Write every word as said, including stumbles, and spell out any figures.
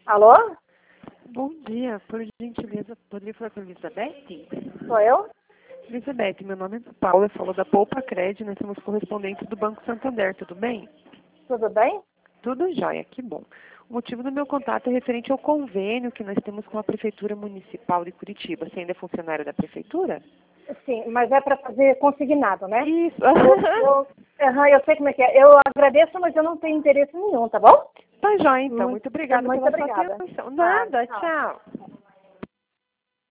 Alô? Bom dia, por gentileza, poderia falar com a Elizabeth? Sou eu? Elizabeth, meu nome é Paula, eu falo da Poupa Cred, nós somos correspondentes do Banco Santander, tudo bem? Tudo bem? Tudo jóia, que bom. O motivo do meu contato é referente ao convênio que nós temos com a Prefeitura Municipal de Curitiba. Você ainda é funcionário da Prefeitura? Sim, mas é para fazer consignado, né? Isso. Eu, eu, aham, eu sei como é que é. Eu agradeço, mas eu não tenho interesse nenhum, tá bom? Tá jóia, então. Muito, Muito obrigada muito pela obrigada. sua atenção. Tá, Nada, tchau. tchau.